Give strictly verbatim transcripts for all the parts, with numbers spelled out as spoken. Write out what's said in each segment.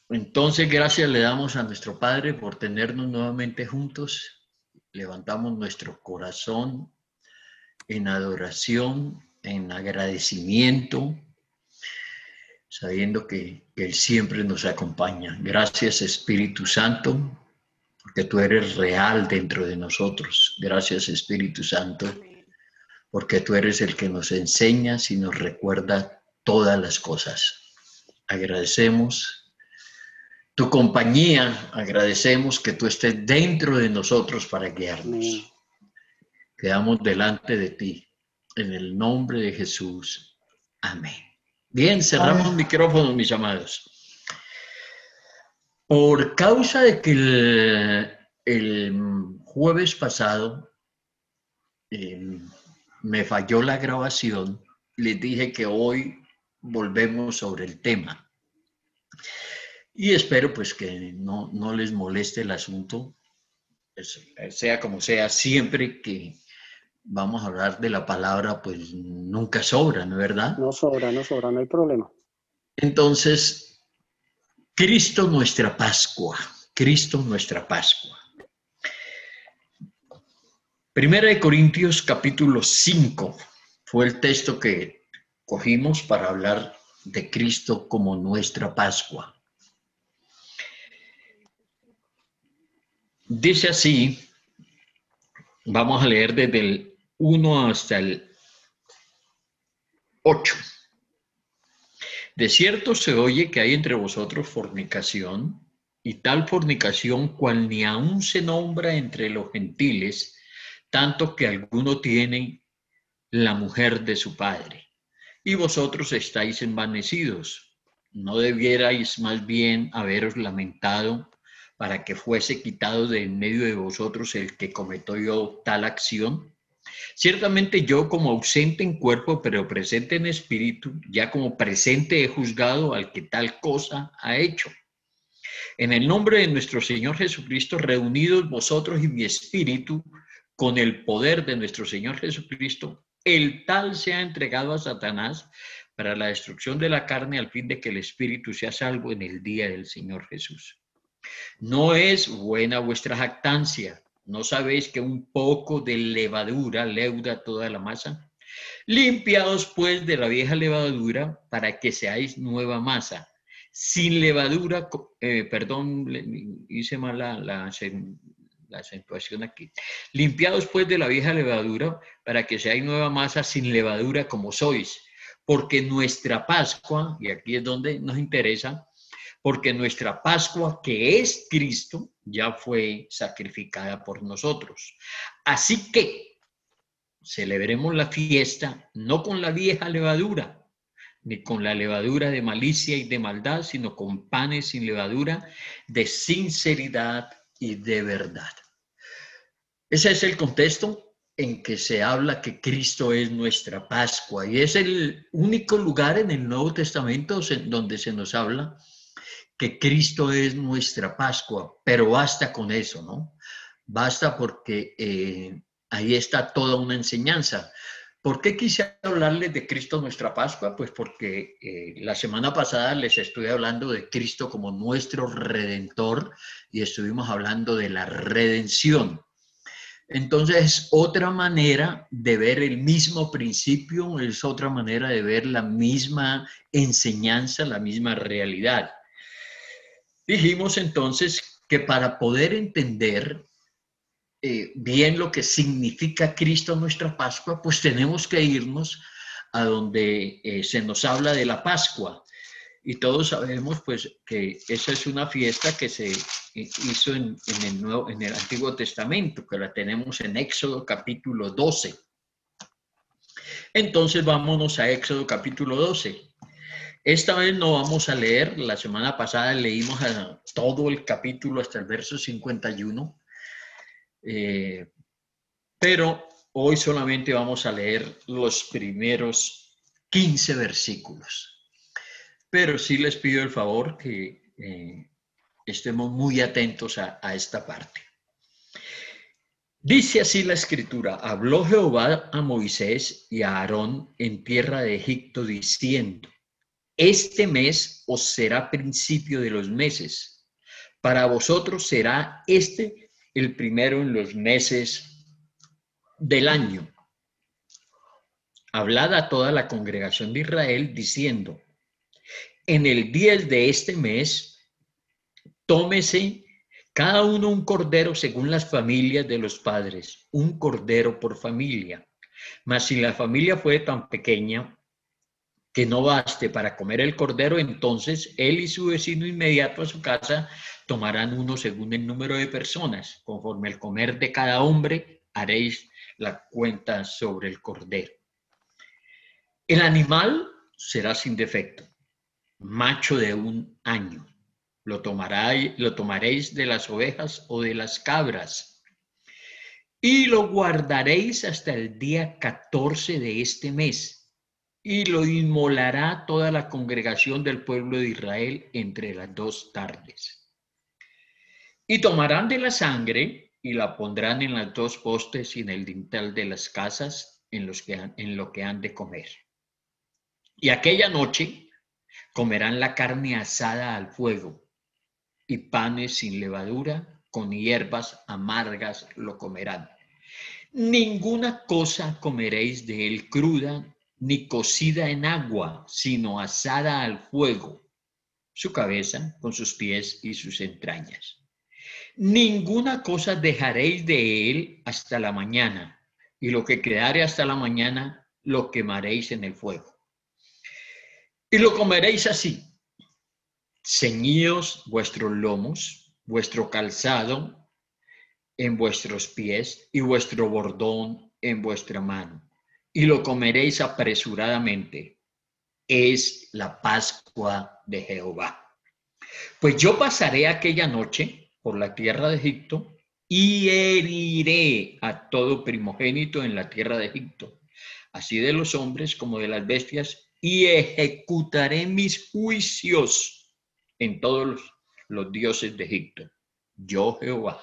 Entonces, gracias le damos a nuestro Padre por tenernos nuevamente juntos. Levantamos nuestro corazón en adoración, en agradecimiento, sabiendo que, que Él siempre nos acompaña. Gracias, Espíritu Santo, porque tú eres real dentro de nosotros. Gracias, Espíritu Santo, porque tú eres el que nos enseñas y nos recuerda todas las cosas. Agradecemos tu compañía, agradecemos que tú estés dentro de nosotros para guiarnos. Amén. Quedamos delante de ti, en el nombre de Jesús. Amén. Bien, cerramos Amén. micrófonos, mis amados. Por causa de que el, el jueves pasado eh, me falló la grabación, les dije que hoy volvemos sobre el tema. Y espero pues que no, no les moleste el asunto, pues, sea como sea, siempre que vamos a hablar de la palabra, pues nunca sobra, ¿no es verdad? No sobra, no sobra, no hay problema. Entonces, Cristo nuestra Pascua, Cristo nuestra Pascua. Primera de Corintios capítulo cinco fue el texto que cogimos para hablar de Cristo como nuestra Pascua. Dice así, vamos a leer desde el uno hasta el ocho. De cierto se oye que hay entre vosotros fornicación, y tal fornicación cual ni aun se nombra entre los gentiles, tanto que alguno tiene la mujer de su padre. Y vosotros estáis envanecidos. ¿No debierais más bien haberos lamentado para que fuese quitado de en medio de vosotros el que cometió tal acción? Ciertamente yo, como ausente en cuerpo, pero presente en espíritu, ya como presente he juzgado al que tal cosa ha hecho. En el nombre de nuestro Señor Jesucristo, reunidos vosotros y mi espíritu, con el poder de nuestro Señor Jesucristo, el tal sea entregado a Satanás para la destrucción de la carne, al fin de que el espíritu sea salvo en el día del Señor Jesús. No es buena vuestra jactancia. ¿No sabéis que un poco de levadura leuda toda la masa? Limpiaos pues de la vieja levadura para que seáis nueva masa. Sin levadura, eh, perdón, hice mal la, la, la acentuación aquí. Limpiaos pues de la vieja levadura para que seáis nueva masa sin levadura como sois. Porque nuestra Pascua, y aquí es donde nos interesa, porque nuestra Pascua, que es Cristo, ya fue sacrificada por nosotros. Así que celebremos la fiesta no con la vieja levadura, ni con la levadura de malicia y de maldad, sino con panes sin levadura, de sinceridad y de verdad. Ese es el contexto en que se habla que Cristo es nuestra Pascua, y es el único lugar en el Nuevo Testamento donde se nos habla que Cristo es nuestra Pascua, pero basta con eso, ¿no? Basta porque eh, ahí está toda una enseñanza. ¿Por qué quise hablarles de Cristo nuestra Pascua? Pues porque eh, la semana pasada les estuve hablando de Cristo como nuestro Redentor y estuvimos hablando de la redención. Entonces es otra manera de ver el mismo principio, es otra manera de ver la misma enseñanza, la misma realidad. Dijimos entonces que para poder entender eh, bien lo que significa Cristo nuestra Pascua, pues tenemos que irnos a donde eh, se nos habla de la Pascua. Y todos sabemos pues que esa es una fiesta que se hizo en, en, el, Nuevo, en el Antiguo Testamento, que la tenemos en Éxodo capítulo doce. Entonces vámonos a Éxodo capítulo doce. Esta vez no vamos a leer, la semana pasada leímos a todo el capítulo hasta el verso cincuenta y uno, eh, pero hoy solamente vamos a leer los primeros quince versículos. Pero sí les pido el favor que eh, estemos muy atentos a, a esta parte. Dice así la escritura: habló Jehová a Moisés y a Aarón en tierra de Egipto diciendo: Este mes os será principio de los meses. Para vosotros será este el primero en los meses del año. Hablad a toda la congregación de Israel diciendo, en el día de este mes, tómese cada uno un cordero según las familias de los padres, un cordero por familia. Mas si la familia fue tan pequeña que no baste para comer el cordero, entonces él y su vecino inmediato a su casa tomarán uno según el número de personas. Conforme el comer de cada hombre, haréis la cuenta sobre el cordero. El animal será sin defecto, macho de un año. Lo, tomaréis, lo tomaréis de las ovejas o de las cabras y lo guardaréis hasta el día catorce de este mes y lo inmolará toda la congregación del pueblo de Israel entre las dos tardes. Y tomarán de la sangre y la pondrán en las dos postes y en el dintel de las casas en, los que han, en lo que han de comer. Y aquella noche comerán la carne asada al fuego y panes sin levadura, con hierbas amargas lo comerán. Ninguna cosa comeréis de él cruda, ni cocida en agua, sino asada al fuego, su cabeza con sus pies y sus entrañas. Ninguna cosa dejaréis de él hasta la mañana, y lo que quedare hasta la mañana lo quemaréis en el fuego. Y lo comeréis así: ceñíos vuestros lomos, vuestro calzado en vuestros pies y vuestro bordón en vuestra mano, y lo comeréis apresuradamente. Es la Pascua de Jehová. Pues yo pasaré aquella noche por la tierra de Egipto y heriré a todo primogénito en la tierra de Egipto, así de los hombres como de las bestias, y ejecutaré mis juicios en todos los, los dioses de Egipto. Yo, Jehová.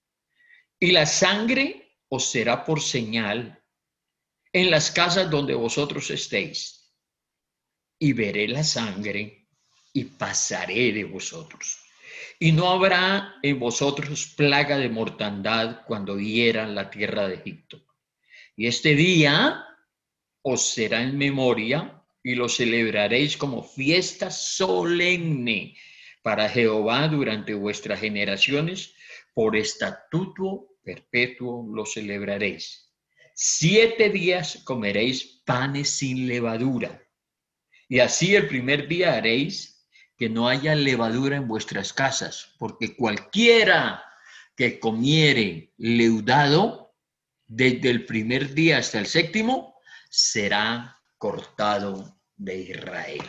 Y la sangre os será por señal en las casas donde vosotros estéis. Y veré la sangre y pasaré de vosotros. Y no habrá en vosotros plaga de mortandad cuando hieran la tierra de Egipto. Y este día os será en memoria y lo celebraréis como fiesta solemne para Jehová durante vuestras generaciones. Por estatuto perpetuo lo celebraréis. Siete días comeréis panes sin levadura. Y así el primer día haréis que no haya levadura en vuestras casas, porque cualquiera que comiere leudado desde el primer día hasta el séptimo será cortado de Israel.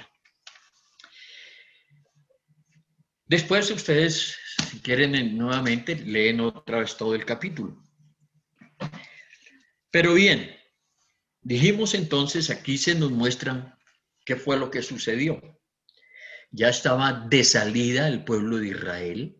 Después ustedes, si quieren nuevamente, leen otra vez todo el capítulo. Pero bien, dijimos entonces, aquí se nos muestra qué fue lo que sucedió. Ya estaba de salida el pueblo de Israel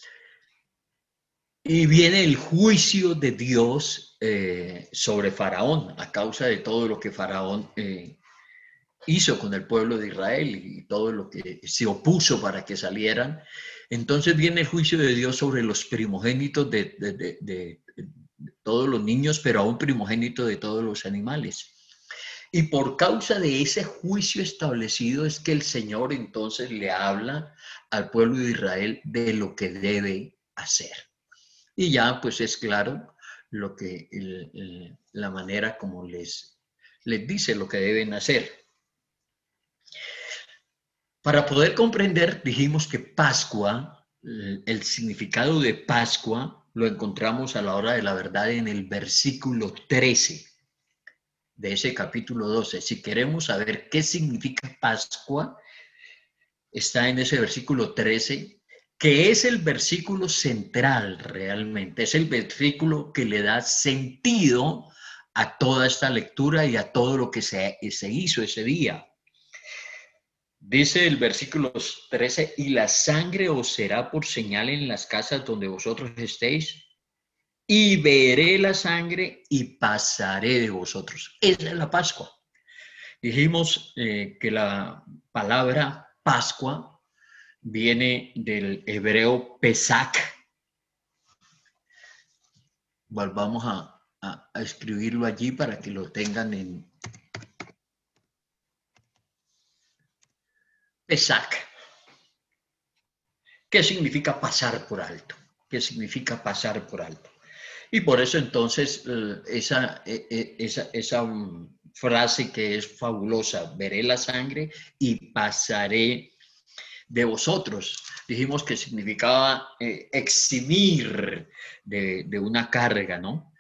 y viene el juicio de Dios eh, sobre Faraón a causa de todo lo que Faraón eh, hizo con el pueblo de Israel y todo lo que se opuso para que salieran. Entonces viene el juicio de Dios sobre los primogénitos de, de, de, de, de todos los niños, pero aún primogénito de todos los animales. Y por causa de ese juicio establecido es que el Señor entonces le habla al pueblo de Israel de lo que debe hacer. Y ya pues es claro lo que el, el, la manera como les, les dice lo que deben hacer. Para poder comprender, dijimos que Pascua, el significado de Pascua, lo encontramos a la hora de la verdad en el versículo trece de ese capítulo doce. Si queremos saber qué significa Pascua, está en ese versículo trece, que es el versículo central realmente. Es el versículo que le da sentido a toda esta lectura y a todo lo que se, se hizo ese día. Dice el versículo trece, y la sangre os será por señal en las casas donde vosotros estéis, y veré la sangre y pasaré de vosotros. Esa es la Pascua. Dijimos eh, que la palabra Pascua viene del hebreo Pesach. Volvamos a, a, a escribirlo allí para que lo tengan en Pesach. ¿Qué significa pasar por alto? ¿Qué significa pasar por alto? Y por eso entonces esa, esa, esa frase que es fabulosa, veré la sangre y pasaré de vosotros. Dijimos que significaba eh, eximir de, de una carga, ¿no?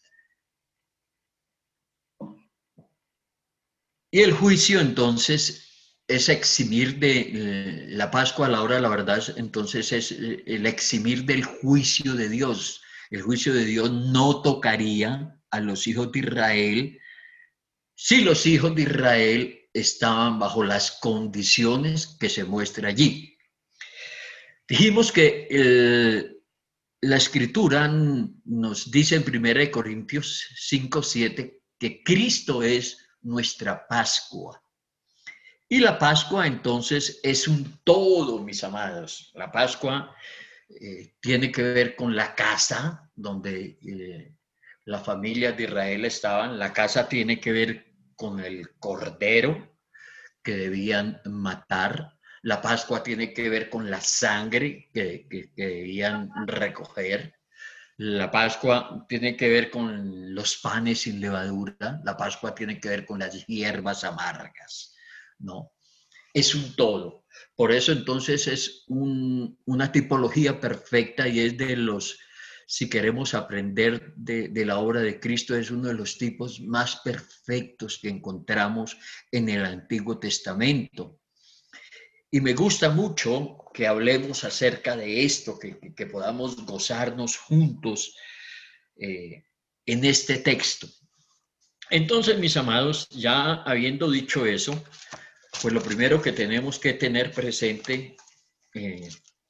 Y el juicio entonces es eximir de eh, la Pascua a la hora de la verdad, entonces es eh, el eximir del juicio de Dios. El juicio de Dios no tocaría a los hijos de Israel si los hijos de Israel estaban bajo las condiciones que se muestra allí. Dijimos que el, la escritura nos dice en primera Corintios cinco, siete que Cristo es nuestra Pascua. Y la Pascua entonces es un todo, mis amados. La Pascua eh, tiene que ver con la casa donde eh, las familias de Israel estaban. La casa tiene que ver con el cordero que debían matar. La Pascua tiene que ver con la sangre que, que, que debían recoger. La Pascua tiene que ver con los panes sin levadura. La Pascua tiene que ver con las hierbas amargas, ¿no? Es un todo. Por eso entonces es un, una tipología perfecta y es de los, si queremos aprender de, de la obra de Cristo, es uno de los tipos más perfectos que encontramos en el Antiguo Testamento. Y me gusta mucho que hablemos acerca de esto, que, que podamos gozarnos juntos eh, en este texto. Entonces, mis amados, ya habiendo dicho eso, pues lo primero que tenemos que tener presente eh,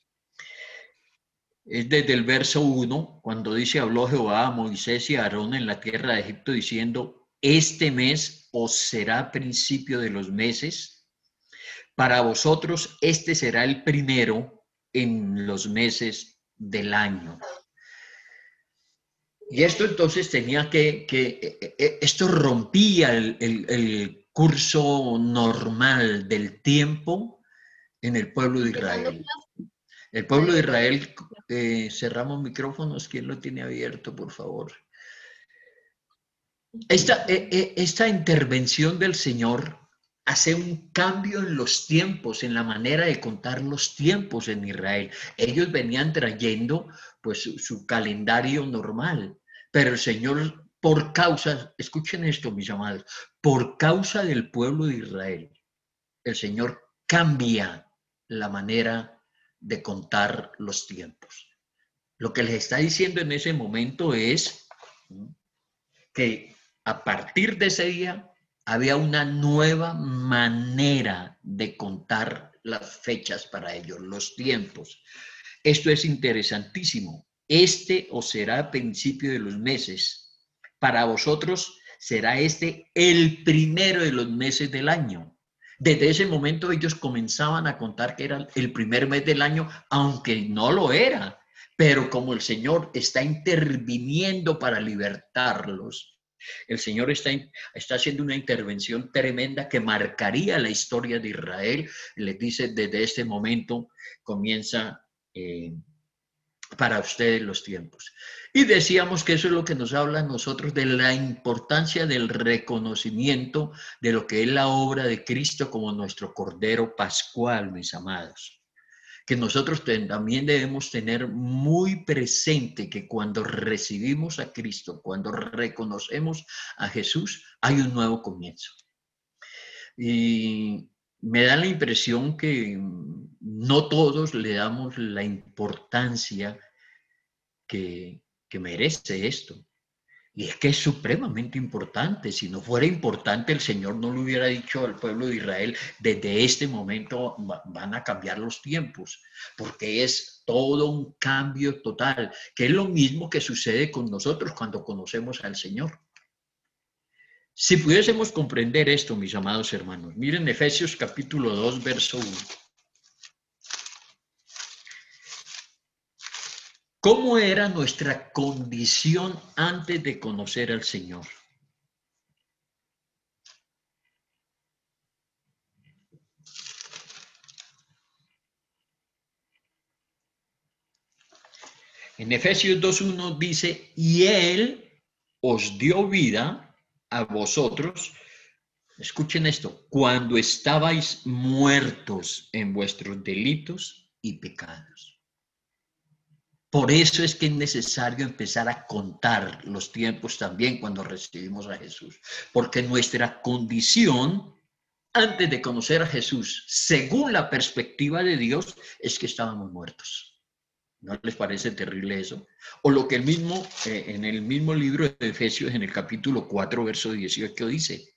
es desde el verso uno, cuando dice, habló Jehová a Moisés y a Aarón en la tierra de Egipto, diciendo, este mes os será principio de los meses, para vosotros este será el primero en los meses del año. Y esto entonces tenía que, que esto rompía el, el, el curso normal del tiempo en el pueblo de Israel. El pueblo de Israel, eh, cerramos micrófonos, ¿quién lo tiene abierto, por favor? Esta, eh, esta intervención del Señor hace un cambio en los tiempos, en la manera de contar los tiempos en Israel. Ellos venían trayendo pues su, su calendario normal, pero el Señor, por causa, escuchen esto, mis amados, por causa del pueblo de Israel, el Señor cambia la manera de contar los tiempos. Lo que les está diciendo en ese momento es que a partir de ese día había una nueva manera de contar las fechas para ellos, los tiempos. Esto es interesantísimo. Este os será principio de los meses. Para vosotros será este el primero de los meses del año. Desde ese momento ellos comenzaban a contar que era el primer mes del año, aunque no lo era. Pero como el Señor está interviniendo para libertarlos, el Señor está, está haciendo una intervención tremenda que marcaría la historia de Israel. Les dice, desde este momento comienza eh, para ustedes los tiempos. Y decíamos que eso es lo que nos habla a nosotros de la importancia del reconocimiento de lo que es la obra de Cristo como nuestro Cordero Pascual, mis amados. Que nosotros también debemos tener muy presente que cuando recibimos a Cristo, cuando reconocemos a Jesús, hay un nuevo comienzo. Y me da la impresión que no todos le damos la importancia que, que merece esto. Y es que es supremamente importante. Si no fuera importante, el Señor no le hubiera dicho al pueblo de Israel, desde este momento van a cambiar los tiempos, porque es todo un cambio total, que es lo mismo que sucede con nosotros cuando conocemos al Señor. Si pudiésemos comprender esto, mis amados hermanos, miren Efesios capítulo dos, verso uno. ¿Cómo era nuestra condición antes de conocer al Señor? En Efesios dos uno dice, y Él os dio vida a vosotros, escuchen esto, cuando estabais muertos en vuestros delitos y pecados. Por eso es que es necesario empezar a contar los tiempos también cuando recibimos a Jesús, porque nuestra condición antes de conocer a Jesús, según la perspectiva de Dios, es que estábamos muertos. ¿No les parece terrible eso? O lo que el mismo, eh, en el mismo libro de Efesios, en el capítulo cuatro, verso dieciocho, dice.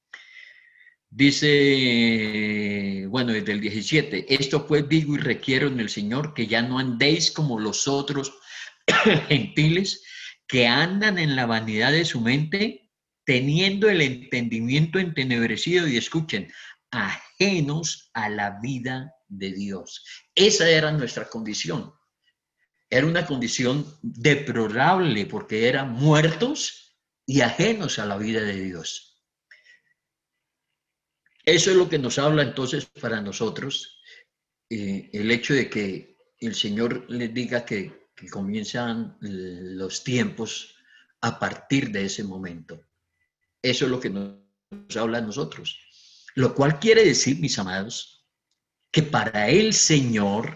Dice, bueno, desde el diecisiete, esto pues digo y requiero en el Señor que ya no andéis como los otros gentiles que andan en la vanidad de su mente, teniendo el entendimiento entenebrecido, y escuchen, ajenos a la vida de Dios. Esa era nuestra condición. Era una condición deplorable porque eran muertos y ajenos a la vida de Dios. Eso es lo que nos habla entonces para nosotros, eh, el hecho de que el Señor les diga que, que comienzan los tiempos a partir de ese momento. Eso es lo que nos habla a nosotros. Lo cual quiere decir, mis amados, que para el Señor,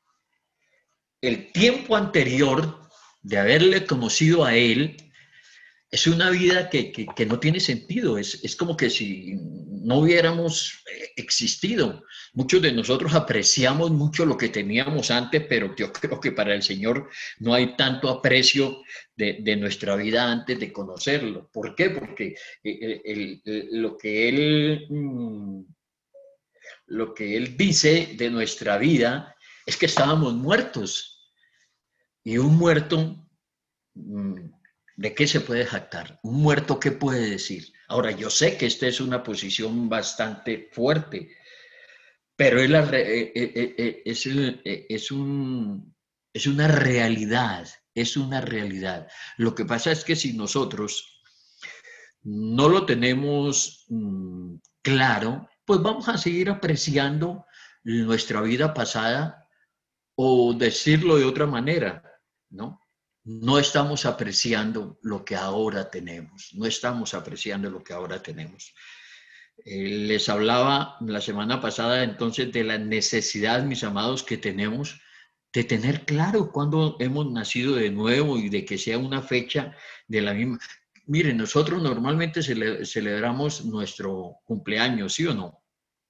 el tiempo anterior de haberle conocido a Él, es una vida que, que, que no tiene sentido, es, es como que si no hubiéramos existido. Muchos de nosotros apreciamos mucho lo que teníamos antes, pero yo creo que para el Señor no hay tanto aprecio de, de nuestra vida antes de conocerlo. ¿Por qué? Porque el, el, el, lo, que él, lo que Él dice de nuestra vida es que estábamos muertos. Y un muerto... ¿de qué se puede jactar? ¿Un muerto qué puede decir? Ahora, yo sé que esta es una posición bastante fuerte, pero es, la, es, es, un, es una realidad, es una realidad. Lo que pasa es que si nosotros no lo tenemos mmm, claro, pues vamos a seguir apreciando nuestra vida pasada, o decirlo de otra manera, ¿no? No estamos apreciando lo que ahora tenemos, no estamos apreciando lo que ahora tenemos. Eh, les hablaba la semana pasada entonces de la necesidad, mis amados, que tenemos de tener claro cuándo hemos nacido de nuevo y de que sea una fecha de la misma. Miren, nosotros normalmente cele celebramos nuestro cumpleaños, ¿sí o no?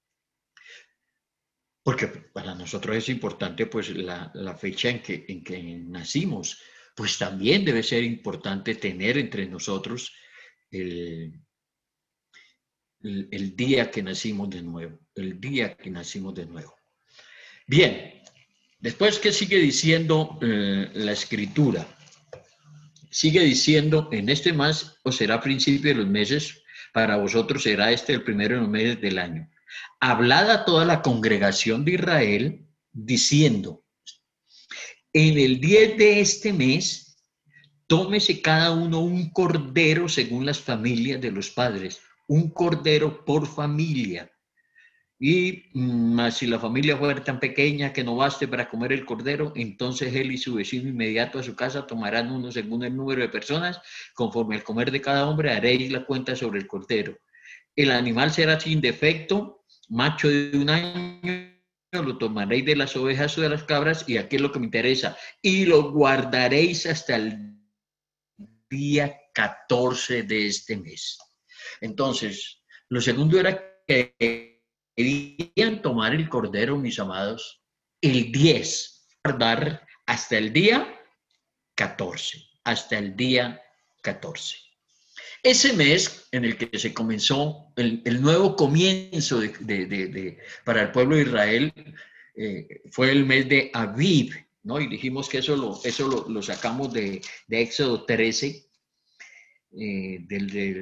Porque para nosotros es importante pues la, la fecha en que, en que nacimos. Pues también debe ser importante tener entre nosotros el, el, el día que nacimos de nuevo, el día que nacimos de nuevo. Bien, después, ¿qué sigue diciendo eh, la Escritura? Sigue diciendo, en este mes os será principio de los meses, para vosotros será este el primero de los meses del año. Hablad a toda la congregación de Israel, diciendo, en el diez de este mes, tómese cada uno un cordero según las familias de los padres, un cordero por familia. Y más si la familia fuera tan pequeña que no baste para comer el cordero, entonces él y su vecino inmediato a su casa tomarán uno según el número de personas, conforme al comer de cada hombre haréis la cuenta sobre el cordero. El animal será sin defecto, macho de un año, lo tomaréis de las ovejas o de las cabras, y aquí es lo que me interesa, y lo guardaréis hasta el día catorce de este mes. Entonces, lo segundo era que debían tomar el cordero, mis amados, el diez, guardar hasta el día catorce, hasta el día catorce. Ese mes en el que se comenzó el, el nuevo comienzo de, de, de, de, para el pueblo de Israel, eh, fue el mes de Aviv, ¿no? Y dijimos que eso lo, eso lo, lo sacamos de, de Éxodo trece, eh, del, del,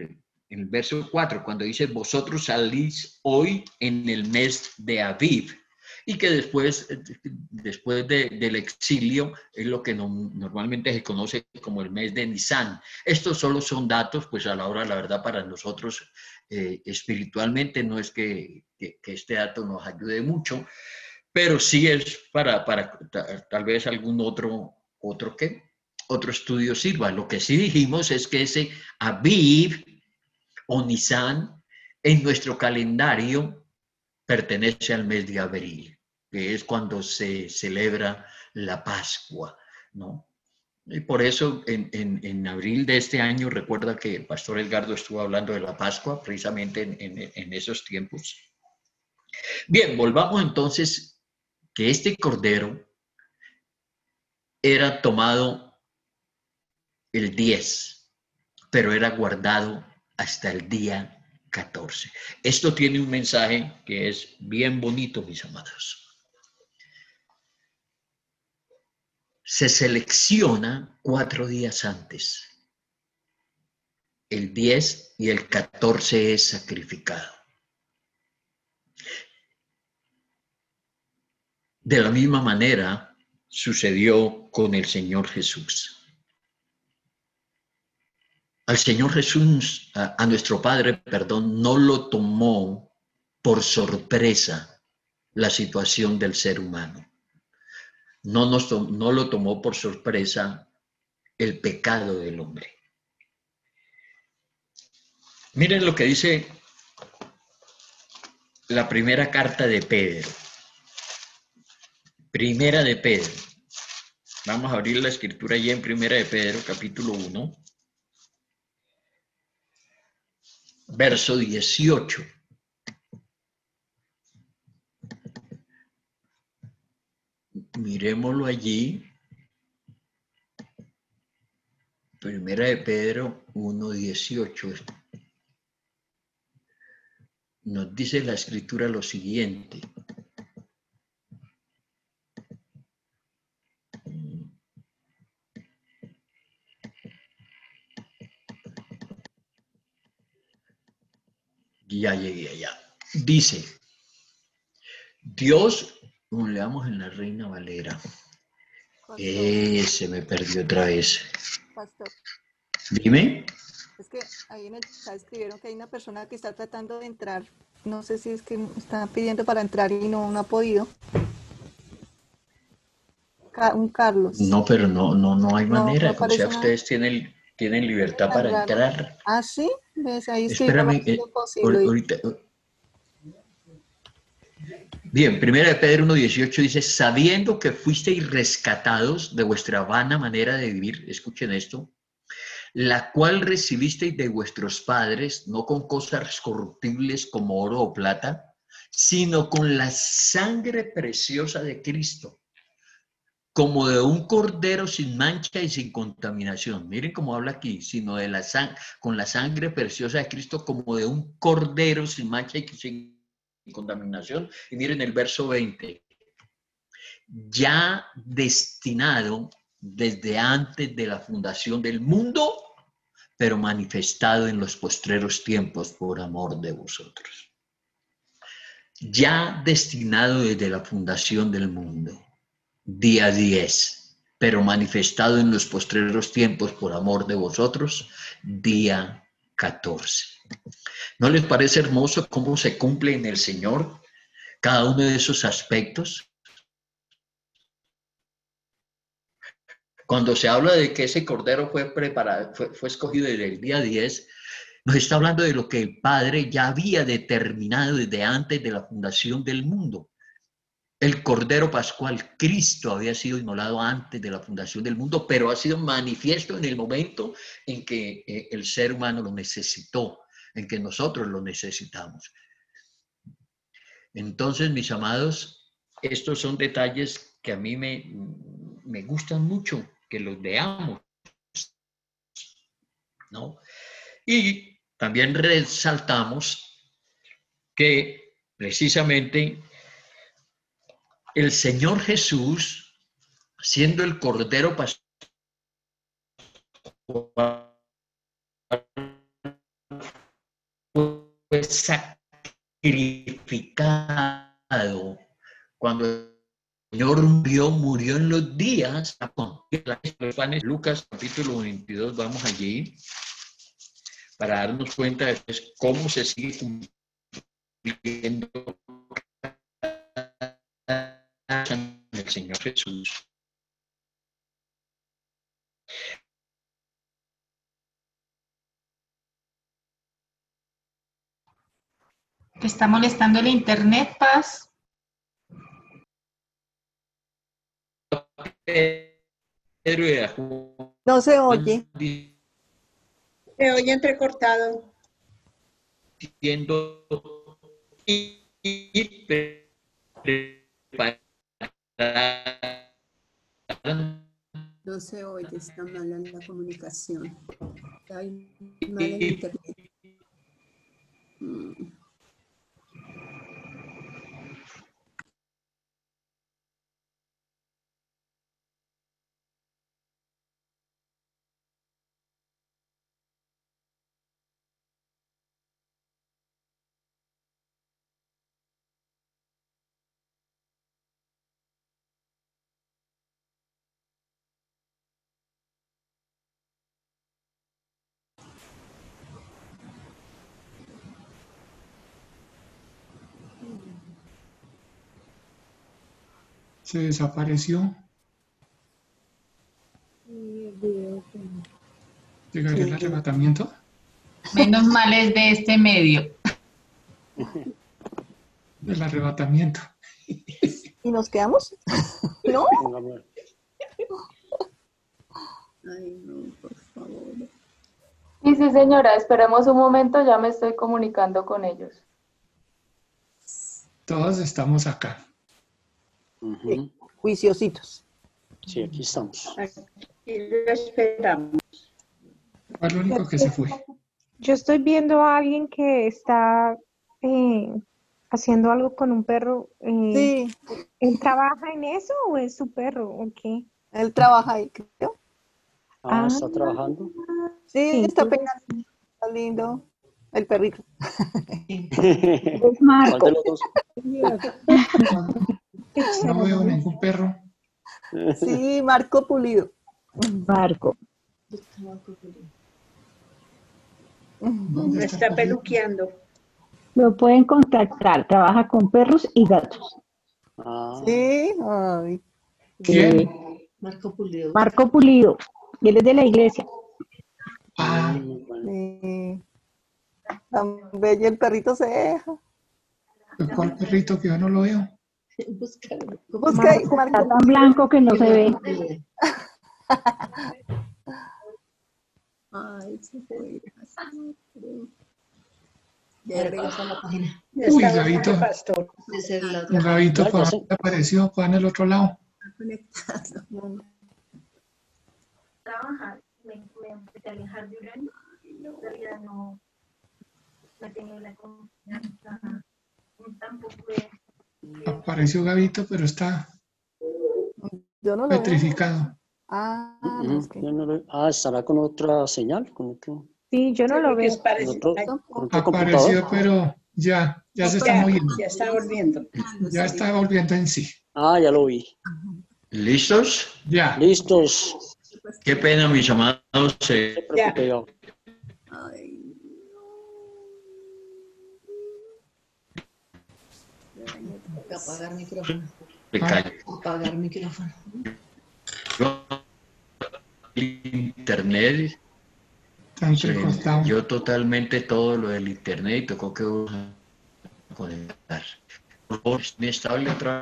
en el verso cuatro, cuando dice, vosotros salís hoy en el mes de Aviv, y que después, después de, del exilio es lo que no, normalmente se conoce como el mes de Nisan. Estos solo son datos, pues a la hora, la verdad, para nosotros eh, espiritualmente no es que, que, que este dato nos ayude mucho, pero sí es para, para tal vez algún otro, otro, ¿qué? Otro estudio sirva. Lo que sí dijimos es que ese Aviv o Nisan en nuestro calendario pertenece al mes de abril, que es cuando se celebra la Pascua, ¿no? Y por eso en, en, en abril de este año, recuerda que el pastor Edgardo estuvo hablando de la Pascua precisamente en, en, en esos tiempos. Bien, volvamos entonces que este cordero era tomado el diez, pero era guardado hasta el día catorce. Esto tiene un mensaje que es bien bonito, mis amados. Se selecciona cuatro días antes. El diez y el catorce es sacrificado. De la misma manera sucedió con el Señor Jesús. Al Señor Jesús, a, a nuestro Padre, perdón, no lo tomó por sorpresa la situación del ser humano. No, nos, no lo tomó por sorpresa el pecado del hombre. Miren lo que dice la primera carta de Pedro. Primera de Pedro. Vamos a abrir la escritura allí en Primera de Pedro, capítulo uno, verso dieciocho. Miremoslo allí. Primera de Pedro uno, dieciocho. Nos dice la escritura lo siguiente. Ya llegué allá. Dice, Dios, como leamos en la Reina Valera. Eh, se me perdió otra vez. Pastor. Dime. Es que ahí en el chat escribieron que hay una persona que está tratando de entrar. No sé si es que está pidiendo para entrar y no, no ha podido. Ca- un Carlos. No, pero no, no, no hay No, manera. no O sea, aparece nada. ustedes tienen, tienen libertad para Raro. entrar. Ah, sí. ¿Ves? Ahí es que no Espérame, ha sido eh, posible. ahorita. Bien, primera de Pedro uno dieciocho dice, sabiendo que fuisteis rescatados de vuestra vana manera de vivir, escuchen esto, la cual recibisteis de vuestros padres, no con cosas corruptibles como oro o plata, sino con la sangre preciosa de Cristo, como de un cordero sin mancha y sin contaminación. Miren cómo habla aquí, sino de la sang- con la sangre preciosa de Cristo, como de un cordero sin mancha y sin contaminación. Y miren el verso veinte. Ya destinado desde antes de la fundación del mundo, pero manifestado en los postreros tiempos por amor de vosotros. Ya destinado desde la fundación del mundo, día diez, pero manifestado en los postreros tiempos por amor de vosotros, día catorce. ¿No les parece hermoso cómo se cumple en el Señor cada uno de esos aspectos? Cuando se habla de que ese cordero fue preparado, fue, fue escogido desde el día diez, nos está hablando de lo que el Padre ya había determinado desde antes de la fundación del mundo. El Cordero Pascual, Cristo, había sido inmolado antes de la fundación del mundo, pero ha sido manifiesto en el momento en que eh, el ser humano lo necesitó, en que nosotros lo necesitamos. Entonces, mis amados, estos son detalles que a mí me, me gustan mucho, que los veamos, ¿no? Y también resaltamos que precisamente el Señor Jesús, siendo el Cordero Pascual, sacrificado. Cuando el Señor murió, murió en los días. Lucas capítulo veintidós, vamos allí para darnos cuenta de pues, cómo se sigue cumpliendo el Señor Jesús. ¿Te está molestando el internet, Paz? No se oye. Se oye entrecortado. Diciendo No se oye, está mala la comunicación. Hay mal en internet. Mm. Se desapareció. ¿Llegará el arrebatamiento? Menos mal es de este medio. El arrebatamiento. ¿Y nos quedamos? ¿No? Ay, no, por favor. Sí, sí, señora, esperemos un momento, ya me estoy comunicando con ellos. Todos estamos acá. Ujú. Juiciositos. Sí, aquí estamos. Aquí lo esperamos. ¿Cuál es lo único que se fue? Yo estoy viendo a alguien que está eh, haciendo algo con un perro. Eh, Sí, ¿Él trabaja en eso o es su perro o qué? él trabaja ahí, creo. Ah, Ah. ¿está trabajando? Sí, Sí, está sí. pegando. Está lindo. El perrito. Es ¿Cuál Marco. de los dos? No veo ningún perro. Sí, Marco Pulido. Marco. ¿Dónde Me está peluqueando. Lo pueden contactar, trabaja con perros y gatos. Ah, Sí, ay. ¿Quién? Marco Pulido. Marco Pulido, y él es de la iglesia. Ah, muy bueno. Sí. Tan bello el perrito se deja. ¿cuál perrito que yo no lo veo? Búscalo. Busca ahí, Marco, Marco está tan Pulido. blanco que no se ve. Ay, se fue. Ya regresa a la página. Ya Uy, está Gabito. el pastor. Esa es la otra. Un Gabito Ya, ya por sé. ahí apareció, fue en el otro lado. Conectado. Trabajar, me, me empecé a alejar de Urano, en realidad no, no he tenido la confianza, tampoco he... Apareció Gabito, pero está Yo no lo veo. petrificado. Ah, no, Ujú. es que- Yo no lo- Ah, estará con otra señal, con otro, Sí, yo no Sí, lo porque es veo. con parecido. otro, con otro computador. Apareció, pero ya, ya se está Ya, moviendo. ya está volviendo. Ya está volviendo en sí. Ah, ya lo vi. ¿Listos? Ya. Listos. Qué pena, mis amados. No eh, se preocupe, Gabo. Ay, Apagar micrófono. me callo. Apagar micrófono. Internet. Está Sí, entrecortado. yo totalmente todo lo del internet y tocó que vamos a conectar. Por favor, inestable otra vez.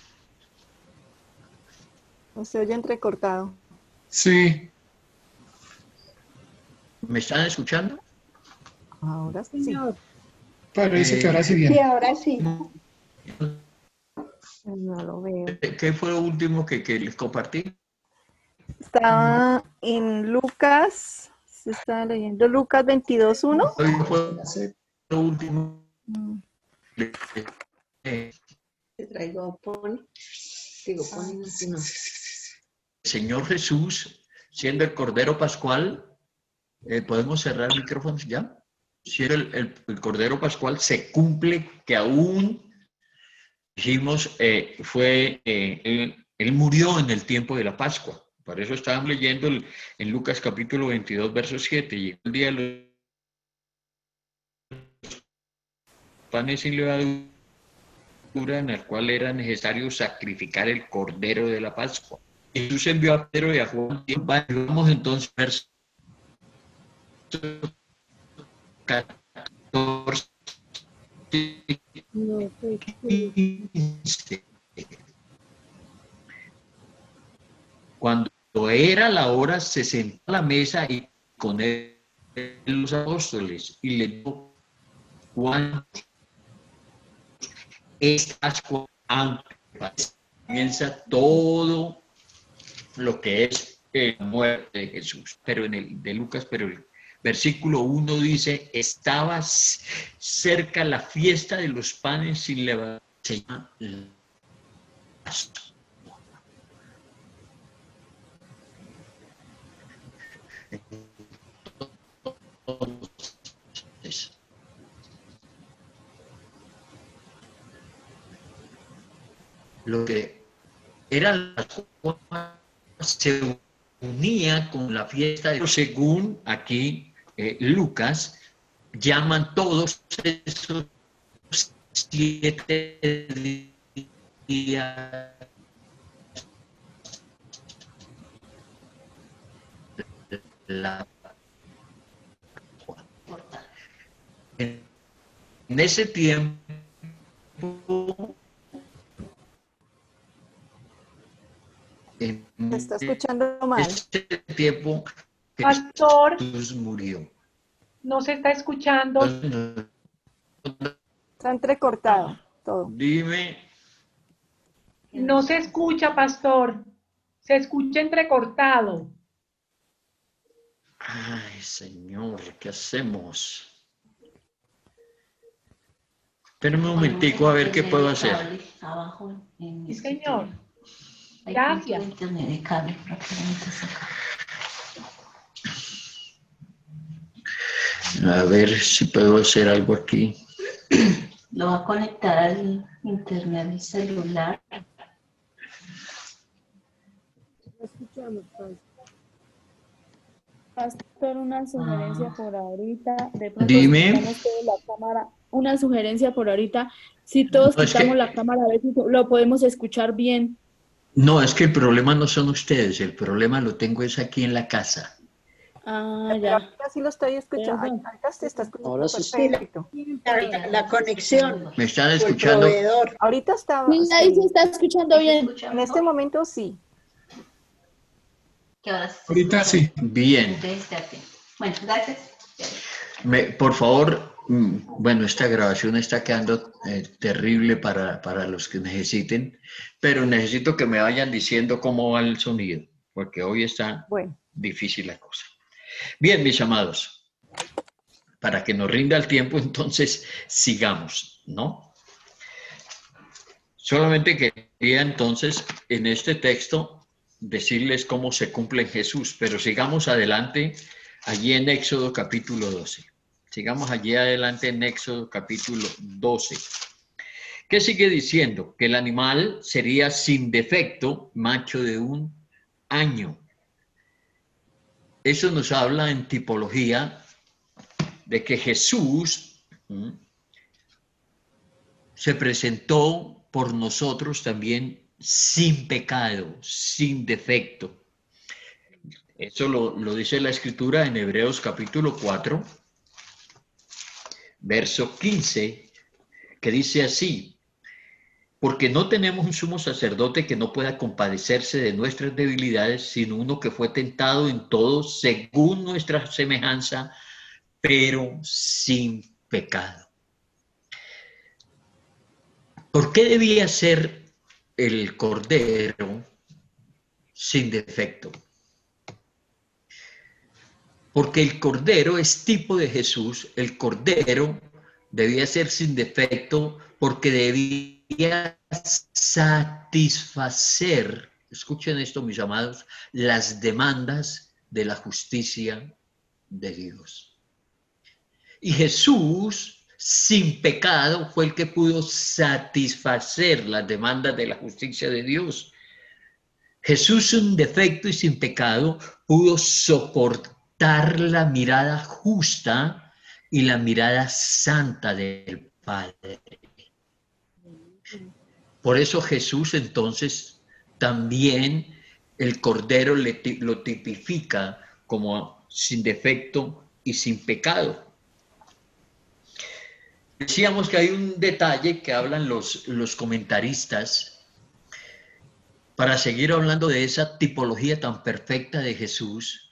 no se oye entrecortado. Sí, ¿Me están escuchando? Ahora sí. pero dice que ahora sí Sí, viene. ahora sí. No lo veo. ¿Qué fue lo último que, que les compartí? Está en Lucas, se está leyendo Lucas veintidós uno. Hoy fue lo último. Mm. Eh, Te traigo Pony. Digo, Pony no, sino. Señor Jesús, siendo el Cordero Pascual, eh, ¿podemos cerrar micrófonos ya? el, el, el Cordero Pascual, se cumple que aún, dijimos, eh, fue, eh, él, él murió en el tiempo de la Pascua. Por eso estábamos leyendo el, en Lucas capítulo veintidós, verso siete, y el día de los panes sin levadura, en el cual era necesario sacrificar el Cordero de la Pascua. Jesús envió a Pedro y a Juan. Vamos entonces a verso catorce, quince. Cuando era la hora, se sentó a la mesa y con él los apóstoles y le dijo: Juan, esta Pascua antes comienza todo lo que es la muerte de Jesús, pero en el de Lucas, pero el versículo uno dice: estaba cerca la fiesta de los panes sin levadura. Se llama la Pascua. Lo que era la Pascua se unía con la fiesta, de, según aquí eh, Lucas, llaman todos esos siete días la en, en ese tiempo en Se está escuchando mal. ese tiempo Pastor, Jesús murió. no se está escuchando. Está entrecortado todo. Dime. No se escucha, pastor. Se escucha entrecortado. Ay, Señor, ¿qué hacemos? Espérame un momentico a ver qué puedo hacer. Sí, señor. Gracias. A ver si puedo hacer algo aquí. Lo va a conectar al internet del celular. Pastor, una sugerencia por ahorita. De pronto, Dime. si quitamos todos la cámara, una sugerencia por ahorita. Si todos No, es quitamos que- la cámara, a ver si lo podemos escuchar bien. No, es que el problema no son ustedes, el problema lo tengo es aquí en la casa. Ah, Pero ya. ahorita sí lo estoy escuchando. Perdón. Ahorita se está escuchando Ahora sí. perfecto. La, la conexión. ¿Me están El escuchando? proveedor. Ahorita está. Sí, ahí sí. se está escuchando bien. En este momento sí. Que ahora se Ahorita escucha sí. Bien. desde aquí. Bueno, gracias. Me- por favor, mm, bueno, esta grabación está quedando eh, terrible para, para los que necesiten, pero necesito que me vayan diciendo cómo va el sonido, porque hoy está Bueno, difícil la cosa. Bien, mis amados, para que nos rinda el tiempo, entonces sigamos, ¿no? Solamente quería entonces en este texto decirles cómo se cumple en Jesús, pero sigamos adelante allí en Éxodo capítulo doce. Sigamos allí adelante en Éxodo capítulo doce. ¿Qué sigue diciendo? Que el animal sería sin defecto, macho de un año. Eso nos habla en tipología de que Jesús ¿m? se presentó por nosotros también sin pecado, sin defecto. Eso lo, lo dice la Escritura en Hebreos capítulo cuatro, verso quince, que dice así: porque no tenemos un sumo sacerdote que no pueda compadecerse de nuestras debilidades, sino uno que fue tentado en todo según nuestra semejanza, pero sin pecado. ¿Por qué debía ser el Cordero sin defecto? Porque el Cordero es tipo de Jesús. El Cordero debía ser sin defecto porque debía satisfacer, escuchen esto mis amados, las demandas de la justicia de Dios. Y Jesús, sin pecado, fue el que pudo satisfacer las demandas de la justicia de Dios. Jesús, sin defecto y sin pecado, pudo soportar la mirada justa y la mirada santa del Padre. Por eso Jesús, entonces, también el Cordero le, lo tipifica como sin defecto y sin pecado. Decíamos que hay un detalle que hablan los, los comentaristas para seguir hablando de esa tipología tan perfecta de Jesús,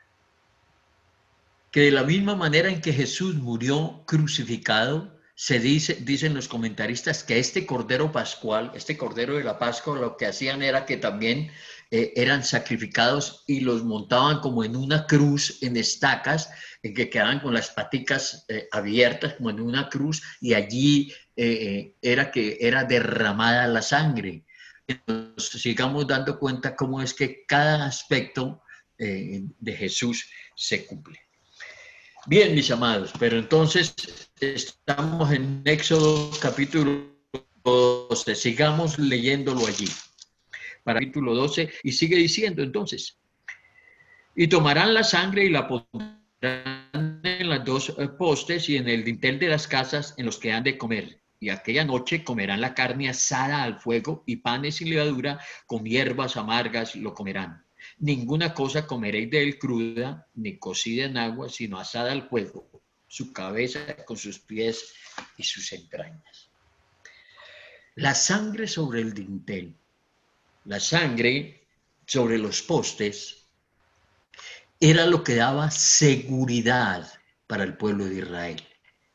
que de la misma manera en que Jesús murió crucificado, se dice, dicen los comentaristas, que este Cordero Pascual, este Cordero de la Pascua, lo que hacían era que también eh, eran sacrificados y los montaban como en una cruz, en estacas, en que quedaban con las paticas eh, abiertas, como en una cruz, y allí eh, era que era derramada la sangre. Entonces, sigamos dando cuenta cómo es que cada aspecto eh, de Jesús se cumple. Bien, mis amados, pero entonces estamos en Éxodo capítulo doce, sigamos leyéndolo allí. Para capítulo doce, y sigue diciendo entonces, y tomarán la sangre y la pondrán en las dos postes y en el dintel de las casas en los que han de comer. Y aquella noche comerán la carne asada al fuego y panes sin levadura con hierbas amargas lo comerán. Ninguna cosa comeréis de él cruda, ni cocida en agua, sino asada al fuego, su cabeza con sus pies y sus entrañas. La sangre sobre el dintel, la sangre sobre los postes, era lo que daba seguridad para el pueblo de Israel.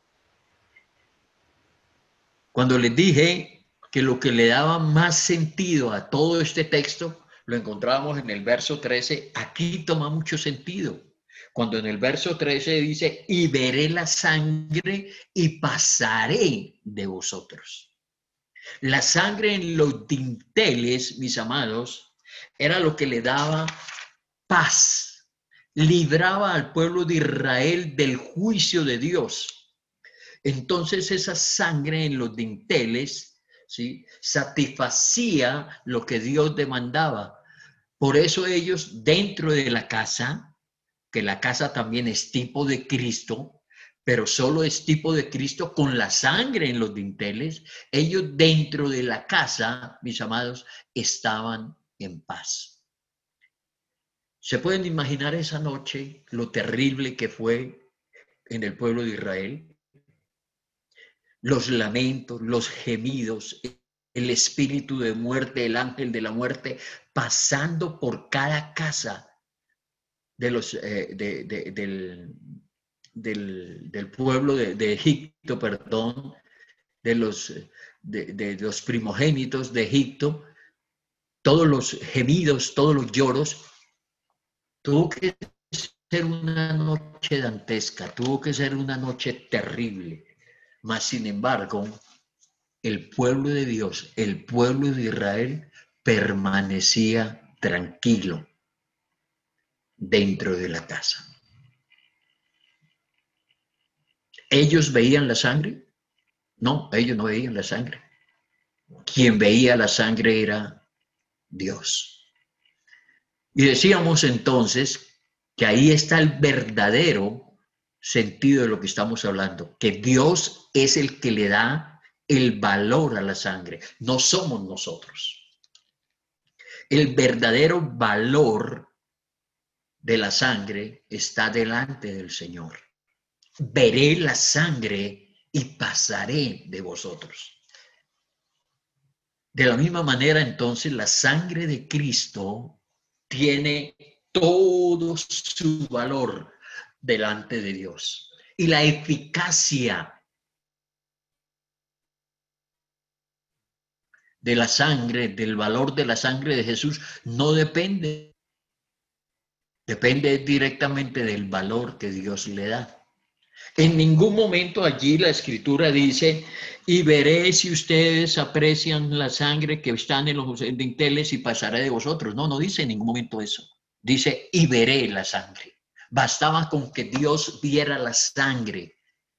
Cuando les dije que lo que le daba más sentido a todo este texto, lo encontrábamos en el verso trece, aquí toma mucho sentido. Cuando en el verso trece dice, y veré la sangre y pasaré de vosotros. La sangre en los dinteles, mis amados, era lo que le daba paz, libraba al pueblo de Israel del juicio de Dios. Entonces esa sangre en los dinteles, ¿sí?, satisfacía lo que Dios demandaba. Por eso ellos dentro de la casa, que la casa también es tipo de Cristo, pero solo es tipo de Cristo con la sangre en los dinteles, ellos dentro de la casa, mis amados, estaban en paz. ¿Se pueden imaginar esa noche lo terrible que fue en el pueblo de Israel? Los lamentos, los gemidos, el espíritu de muerte, el ángel de la muerte, pasando por cada casa de los, eh, de, de, del, del, del pueblo de, de Egipto, perdón, de los, de, de los primogénitos de Egipto, todos los gemidos, todos los lloros. Tuvo que ser una noche dantesca, tuvo que ser una noche terrible. Mas, sin embargo, el pueblo de Dios, el pueblo de Israel, permanecía tranquilo dentro de la casa. ¿Ellos veían la sangre? No, ellos no veían la sangre. Quien veía la sangre era Dios. Y decíamos entonces que ahí está el verdadero sentido de lo que estamos hablando, que Dios es el que le da el valor a la sangre, no somos nosotros. El verdadero valor de la sangre está delante del Señor. Veré la sangre y pasaré de vosotros. De la misma manera, entonces, la sangre de Cristo tiene todo su valor delante de Dios. Y la eficacia de la sangre, del valor de la sangre de Jesús, no depende. Depende directamente del valor que Dios le da. En ningún momento allí la Escritura dice, y veré si ustedes aprecian la sangre que están en los dinteles y pasaré de vosotros. No, no dice en ningún momento eso. Dice, y veré la sangre. Bastaba con que Dios viera la sangre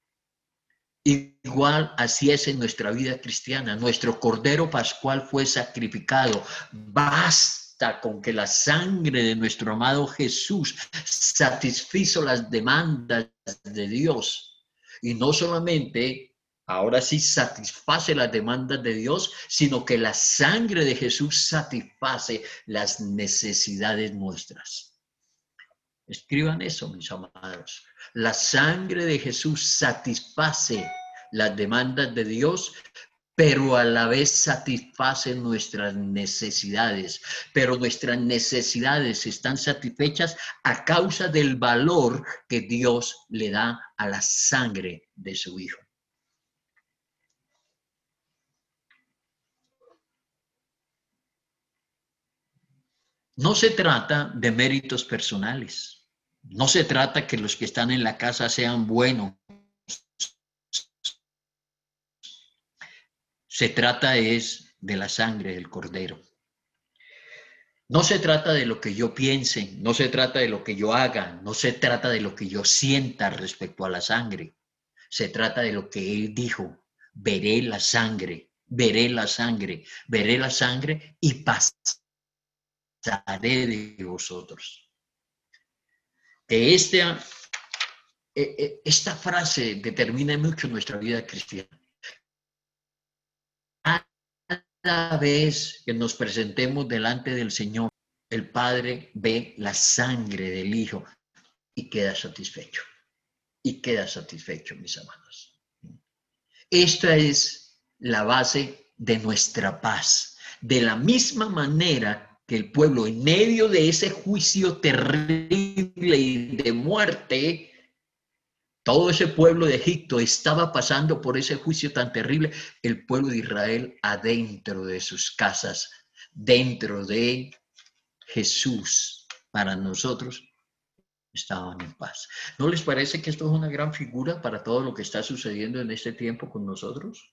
Igual así es en nuestra vida cristiana. Nuestro Cordero Pascual fue sacrificado. Basta con que la sangre de nuestro amado Jesús satisfizo las demandas de Dios. Y no solamente, ahora sí satisface las demandas de Dios, sino que la sangre de Jesús satisface las necesidades nuestras. Escriban eso, mis amados. La sangre de Jesús satisface las demandas de Dios, pero a la vez satisface nuestras necesidades. Pero nuestras necesidades están satisfechas a causa del valor que Dios le da a la sangre de su Hijo. No se trata de méritos personales. No se trata que los que están en la casa sean buenos. Se trata es de la sangre del Cordero. No se trata de lo que yo piense, no se trata de lo que yo haga, no se trata de lo que yo sienta respecto a la sangre. Se trata de lo que Él dijo: veré la sangre, veré la sangre, veré la sangre y pasaré de vosotros. Que esta, esta frase determina mucho nuestra vida cristiana. Cada vez que nos presentemos delante del Señor, el Padre ve la sangre del Hijo y queda satisfecho. Y queda satisfecho, mis amados. Esta es la base de nuestra paz. De la misma manera que el pueblo, en medio de ese juicio terrible y de muerte, todo ese pueblo de Egipto estaba pasando por ese juicio tan terrible. El pueblo de Israel, adentro de sus casas, dentro de Jesús, para nosotros, estaban en paz. ¿No les parece que esto es una gran figura para todo lo que está sucediendo en este tiempo con nosotros?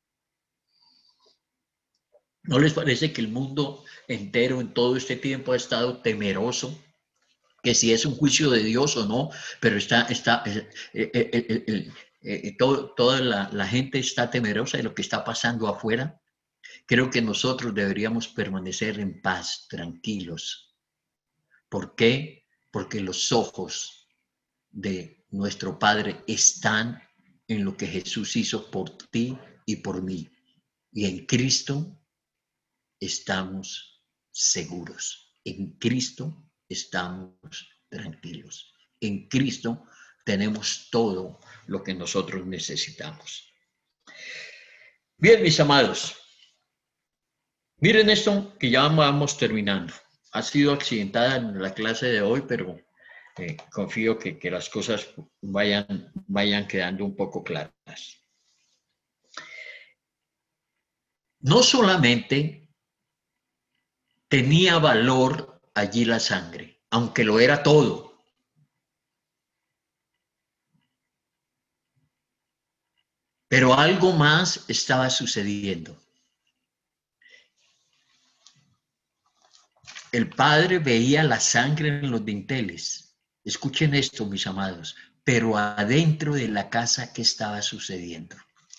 ¿No les parece que el mundo entero en todo este tiempo ha estado temeroso? Que si es un juicio de Dios o no, pero está, está, eh, eh, eh, eh, eh, todo, toda la, la gente está temerosa de lo que está pasando afuera. Creo que nosotros deberíamos permanecer en paz, tranquilos. ¿Por qué? Porque los ojos de nuestro Padre están en lo que Jesús hizo por ti y por mí. Y en Cristo estamos seguros. En Cristo estamos tranquilos. En Cristo tenemos todo lo que nosotros necesitamos. Bien, mis amados. Miren esto que ya vamos terminando. Ha sido accidentada en la clase de hoy, pero eh, confío que, que las cosas vayan, vayan quedando un poco claras. No solamente tenía valor allí la sangre, aunque lo era todo. Pero algo más estaba sucediendo. El Padre veía la sangre en los dinteles. Escuchen esto, mis amados. Pero adentro de la casa, ¿qué estaba sucediendo?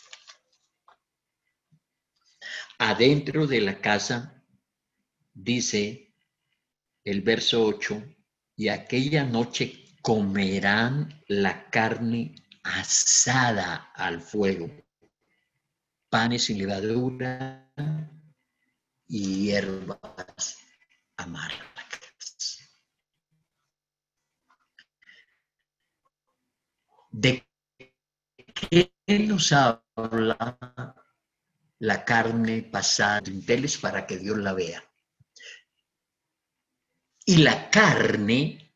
Adentro de la casa, dice el verso ocho, y aquella noche comerán la carne asada al fuego, panes sin levadura y hierbas amargas. ¿De qué nos habla la carne pasada de dinteles para que Dios la vea? Y la carne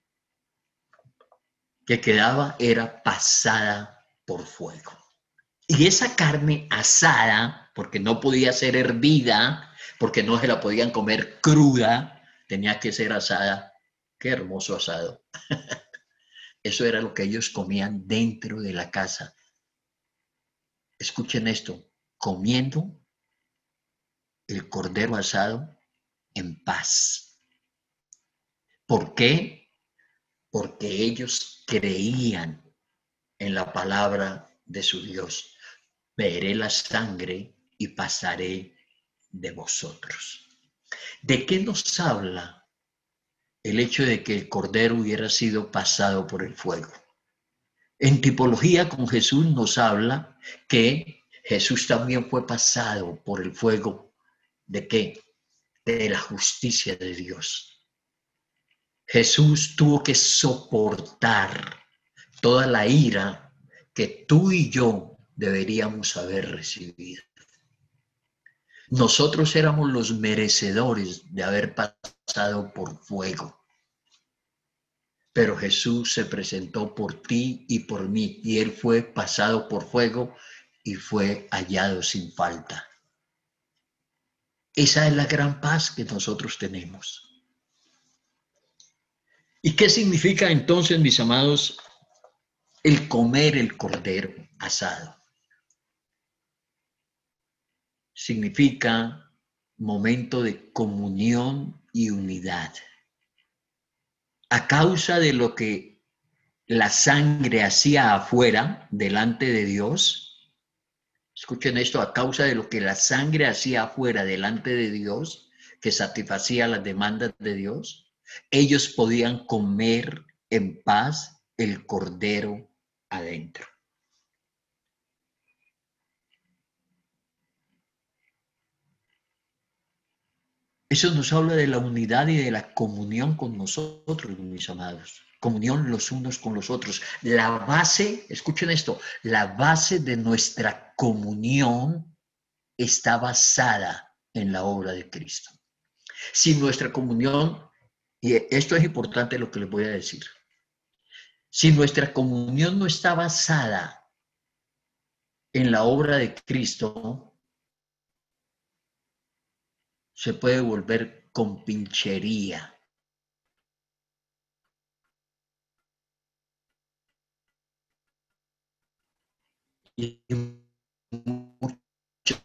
que quedaba era pasada por fuego. Y esa carne asada, porque no podía ser hervida, porque no se la podían comer cruda, tenía que ser asada. Qué hermoso asado. Eso era lo que ellos comían dentro de la casa. Escuchen esto, comiendo el cordero asado en paz. ¿Por qué? Porque ellos creían en la palabra de su Dios. beberé la sangre y pasaré de vosotros. ¿De qué nos habla el hecho de que el Cordero hubiera sido pasado por el fuego? En tipología con Jesús nos habla que Jesús también fue pasado por el fuego. ¿De qué? De la justicia de Dios. Jesús tuvo que soportar toda la ira que tú y yo deberíamos haber recibido. Nosotros éramos los merecedores de haber pasado por fuego. Pero Jesús se presentó por ti y por mí, y Él fue pasado por fuego y fue hallado sin falta. Esa es la gran paz que nosotros tenemos. ¿Y qué significa entonces, mis amados, el comer el cordero asado? Significa momento de comunión y unidad. A causa de lo que la sangre hacía afuera, delante de Dios, escuchen esto, a causa de lo que la sangre hacía afuera, delante de Dios, que satisfacía las demandas de Dios, ellos podían comer en paz el cordero adentro. Eso nos habla de la unidad y de la comunión con nosotros, mis amados. Comunión los unos con los otros. La base, escuchen esto, la base de nuestra comunión está basada en la obra de Cristo. Si nuestra comunión, y esto es importante lo que les voy a decir, si nuestra comunión no está basada en la obra de Cristo, se puede volver compinchería. Y muchos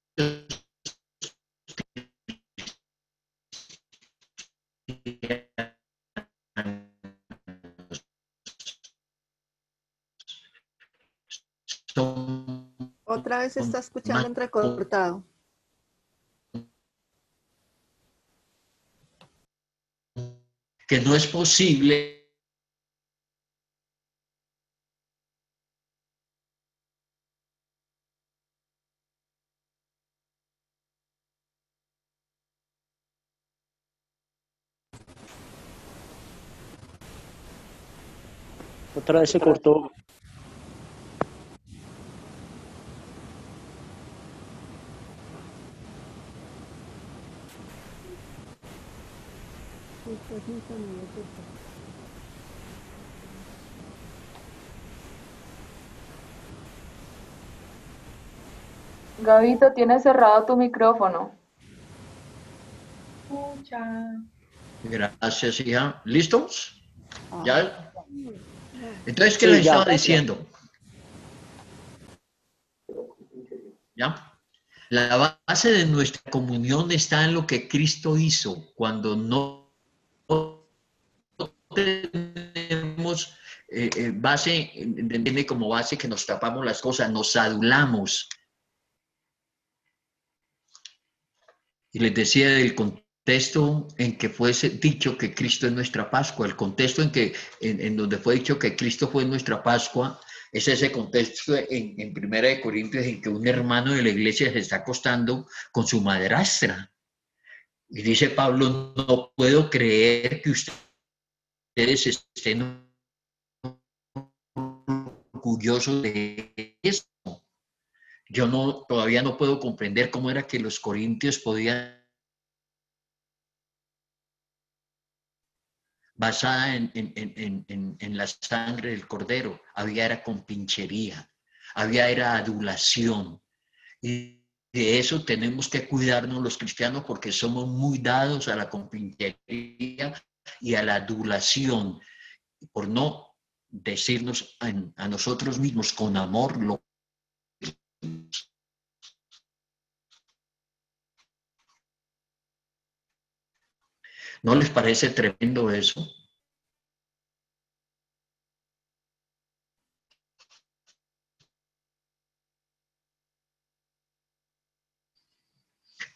son Otra vez se está escuchando entrecortado. que no es posible Otra vez se cortó. Gabito, tienes cerrado tu micrófono. Escucha. Gracias, hija. ¿Listos? ¿Ya? Entonces, ¿qué Sí, les ya, estaba ya. diciendo? ¿Ya? La base de nuestra comunión está en lo que Cristo hizo. Cuando no tenemos eh, eh, base, entiende como base que nos tapamos las cosas, nos adulamos. Y les decía del contexto en que fue dicho que Cristo es nuestra Pascua, el contexto en, que, en, en donde fue dicho que Cristo fue nuestra Pascua, es ese contexto en, en Primera de Corintios en que un hermano de la iglesia se está acostando con su madrastra. Y dice Pablo, no puedo creer que ustedes estén orgullosos de esto. Yo no, todavía no puedo comprender cómo era que los corintios podían, basada en, en, en, en, en la sangre del cordero, había era compinchería, había era adulación. Y de eso tenemos que cuidarnos los cristianos porque somos muy dados a la compinchería y a la adulación, por no decirnos a, a nosotros mismos con amor lo ¿No les parece tremendo eso?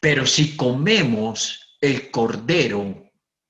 Pero si comemos el cordero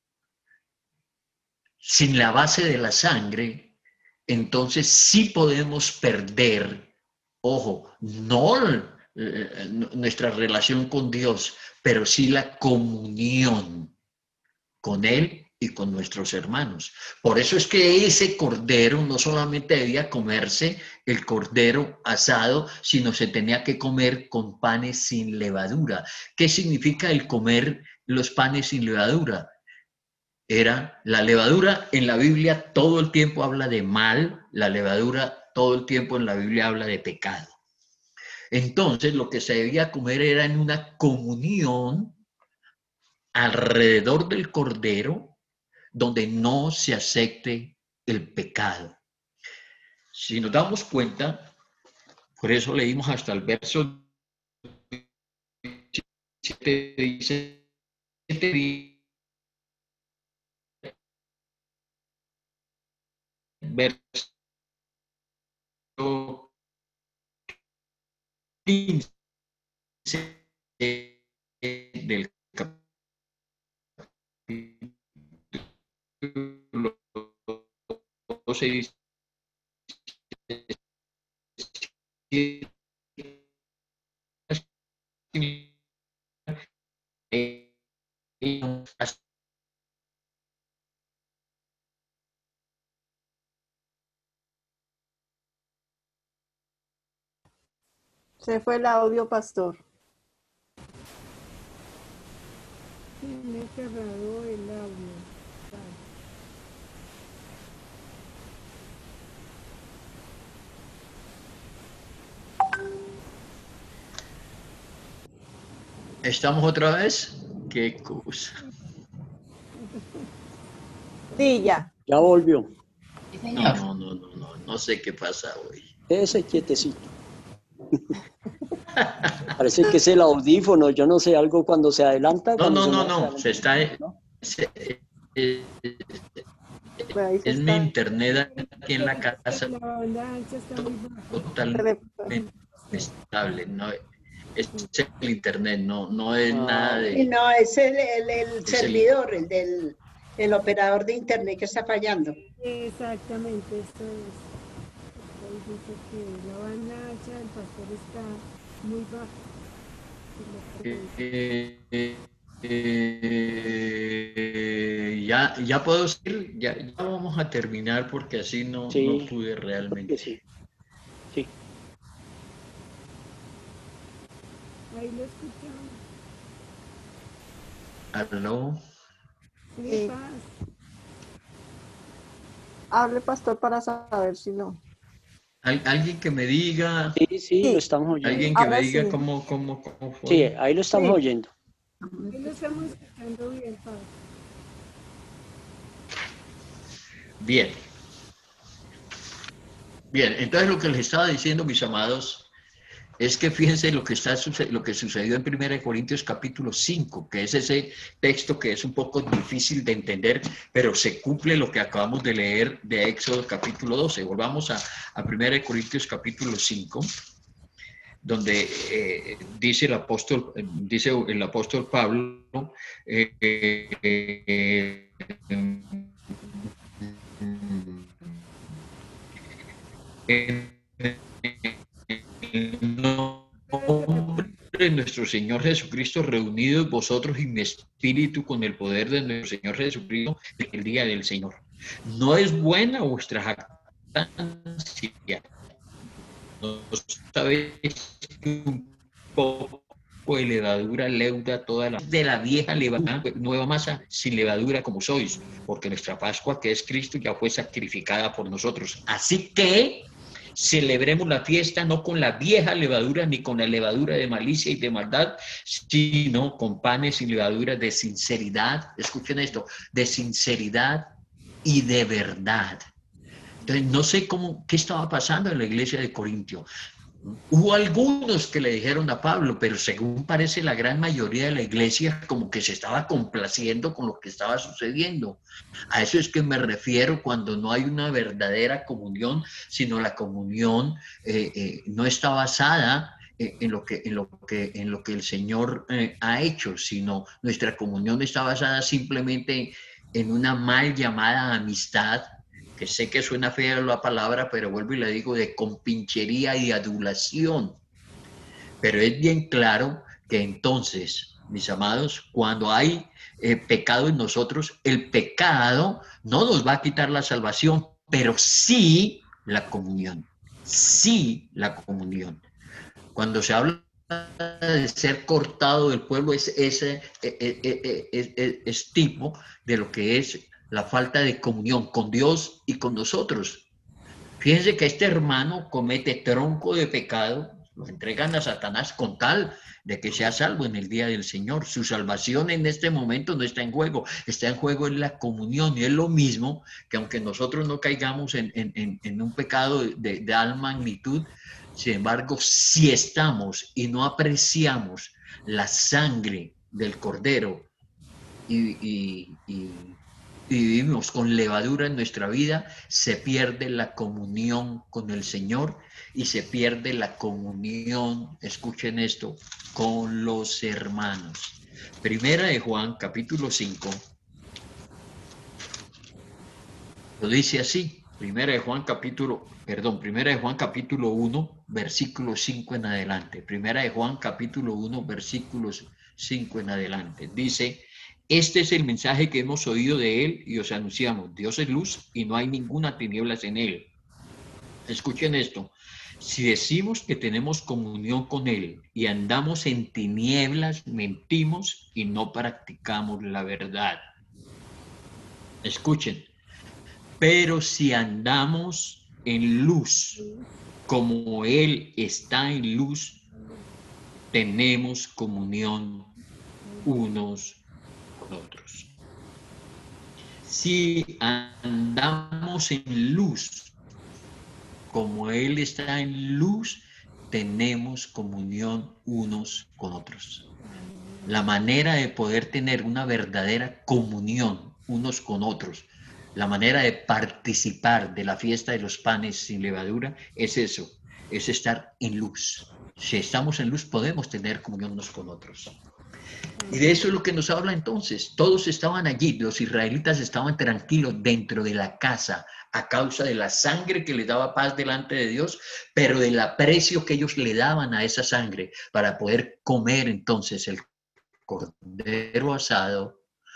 sin la base de la sangre, entonces sí podemos perder, ojo, no eh, nuestra relación con Dios, pero sí la comunión con Él y con nuestros hermanos. Por eso es que ese cordero no solamente debía comerse el cordero asado, sino se tenía que comer con panes sin levadura. ¿Qué significa el comer los panes sin levadura? Era la levadura en la Biblia todo el tiempo habla de mal, la levadura todo el tiempo en la Biblia habla de pecado. Entonces lo que se debía comer era en una comunión alrededor del cordero donde no se acepte el pecado. Si nos damos cuenta, por eso leímos hasta el verso siete, dice, verso quince del capítulo doce dice, Se fue el audio, pastor. Me he cerrado el audio. ¿Estamos otra vez? Qué cosa. Sí, ya. Ya volvió. No, no, no, no, no, no sé qué pasa hoy. Ese quietecito. Parece que es el audífono, yo no sé, algo cuando se adelanta. No, no, se no, adelanta, no, se está... ¿no? Se, eh, es está. mi internet aquí en la casa La banda ancha está muy baja. totalmente estable, no es el internet, no, no es nada Y de... no, es el, el, el Es servidor, el del el operador de internet que está fallando. Exactamente, esto es. Ahí dice que la banda ancha del pastor está muy baja. Eh, eh, eh, ya, ya puedo decir, ya, ya vamos a terminar porque así no, Sí, no pude realmente. Sí, sí. Ahí lo escuchamos. ¿Aló? Sí. Hable, pastor, para saber si no. ¿Al, alguien que me diga? Sí, sí, lo estamos oyendo. Alguien que Ahora me diga sí. cómo, cómo, cómo fue. Sí, ahí lo estamos Sí. oyendo. Ahí lo estamos escuchando bien, padre. Bien. Bien, entonces lo que les estaba diciendo, mis amados, es que fíjense lo que, está, lo que sucedió en primera de Corintios capítulo cinco, que es ese texto que es un poco difícil de entender, pero se cumple lo que acabamos de leer de Éxodo capítulo doce. Volvamos a, a primera de Corintios capítulo cinco, donde eh, dice el apóstol, dice el apóstol Pablo, eh, eh, eh, en nombre de nuestro Señor Jesucristo, reunidos vosotros y mi espíritu con el poder de nuestro Señor Jesucristo, el día del Señor. No es buena vuestra jactancia. ¿No sabéis que un poco de levadura leuda toda la de la vieja levadura, nueva masa sin levadura como sois? Porque nuestra Pascua, que es Cristo, ya fue sacrificada por nosotros. Así que celebremos la fiesta no con la vieja levadura ni con la levadura de malicia y de maldad, sino con panes sin levadura de sinceridad. Escuchen esto, de sinceridad y de verdad. Entonces, no sé cómo, qué estaba pasando en la iglesia de Corintio. Hubo algunos que le dijeron a Pablo, pero según parece la gran mayoría de la iglesia como que se estaba complaciendo con lo que estaba sucediendo. A eso es que me refiero cuando no hay una verdadera comunión, sino la comunión eh, eh, no está basada eh, en, lo que, en, lo que, en lo que el Señor eh, ha hecho, sino nuestra comunión está basada simplemente en una mal llamada amistad, que sé que suena fea la palabra, pero vuelvo y la digo, de compinchería y adulación. Pero es bien claro que entonces, mis amados, cuando hay eh, pecado en nosotros, el pecado no nos va a quitar la salvación, pero sí la comunión. Sí la comunión. Cuando se habla de ser cortado del pueblo, es ese es, es, es, es, es tipo de lo que es la falta de comunión con Dios y con nosotros. Fíjense que este hermano comete tronco de pecado, lo entregan a Satanás con tal de que sea salvo en el día del Señor. Su salvación en este momento no está en juego, está en juego en la comunión. Y es lo mismo que aunque nosotros no caigamos en, en, en un pecado de, de tal magnitud, sin embargo, si estamos y no apreciamos la sangre del Cordero y, y, y, y vivimos con levadura en nuestra vida, se pierde la comunión con el Señor y se pierde la comunión, escuchen esto, con los hermanos. Primera de Juan, capítulo cinco, lo dice así. Primera de Juan capítulo, perdón, Primera de Juan capítulo uno, versículo cinco en adelante. Primera de Juan capítulo uno, versículos cinco en adelante. Dice: este es el mensaje que hemos oído de él y os anunciamos. Dios es luz y no hay ninguna tinieblas en él. Escuchen esto. Si decimos que tenemos comunión con él y andamos en tinieblas, mentimos y no practicamos la verdad. Escuchen. Pero si andamos en luz, como él está en luz, tenemos comunión unos con otros. Si andamos en luz, como él está en luz, tenemos comunión unos con otros. La manera de poder tener una verdadera comunión unos con otros, la manera de participar de la fiesta de los panes sin levadura, es eso, es estar en luz. Si estamos en luz, podemos tener comunión unos con otros. Y de eso es lo que nos habla entonces. Todos estaban allí, los israelitas estaban tranquilos dentro de la casa a causa de la sangre que les daba paz delante de Dios, pero del aprecio que ellos le daban a esa sangre para poder comer entonces el cordero asado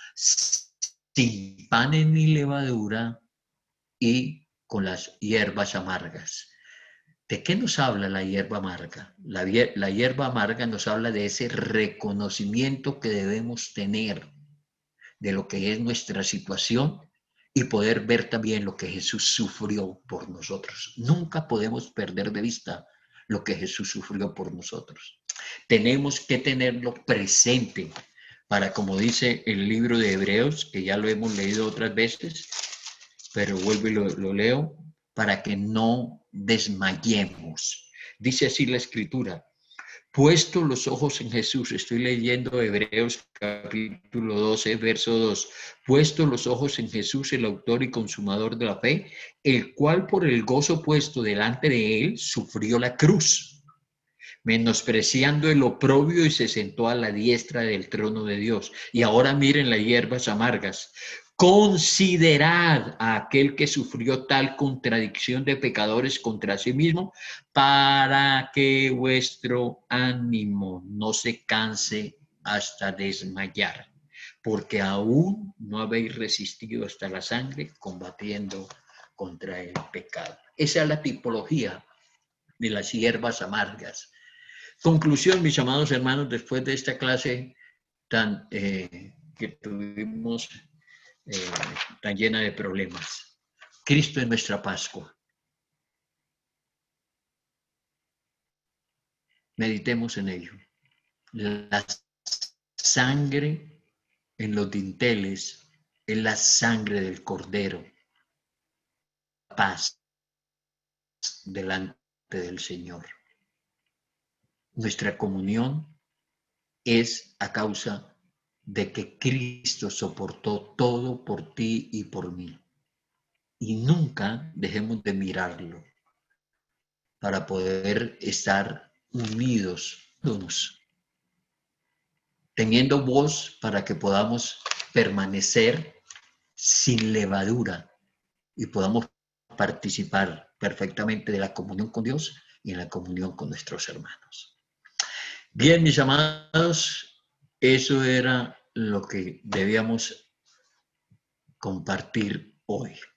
sin panes ni levadura y con las hierbas amargas. ¿De qué nos habla la hierba amarga? La, la hierba amarga nos habla de ese reconocimiento que debemos tener de lo que es nuestra situación y poder ver también lo que Jesús sufrió por nosotros. Nunca podemos perder de vista lo que Jesús sufrió por nosotros. Tenemos que tenerlo presente para, como dice el libro de Hebreos, que ya lo hemos leído otras veces, pero vuelvo y lo, lo leo, para que no desmayemos. Dice así la Escritura: puesto los ojos en Jesús. Estoy leyendo Hebreos capítulo doce, verso dos. Puesto los ojos en Jesús, el autor y consumador de la fe, el cual por el gozo puesto delante de él sufrió la cruz, menospreciando el oprobio, y se sentó a la diestra del trono de Dios. Y ahora miren las hierbas amargas. Considerad a aquel que sufrió tal contradicción de pecadores contra sí mismo, para que vuestro ánimo no se canse hasta desmayar, porque aún no habéis resistido hasta la sangre combatiendo contra el pecado. Esa es la tipología de las hierbas amargas. Conclusión, mis amados hermanos, después de esta clase tan eh, que tuvimos eh, tan llena de problemas. Cristo es nuestra Pascua. Meditemos en ello. La sangre en los dinteles es la sangre del Cordero. Paz delante del Señor. Nuestra comunión es a causa de que Cristo soportó todo por ti y por mí. Y nunca dejemos de mirarlo para poder estar unidos, unidos, teniendo voz para que podamos permanecer sin levadura y podamos participar perfectamente de la comunión con Dios y en la comunión con nuestros hermanos. Bien, mis amados, eso era lo que debíamos compartir hoy.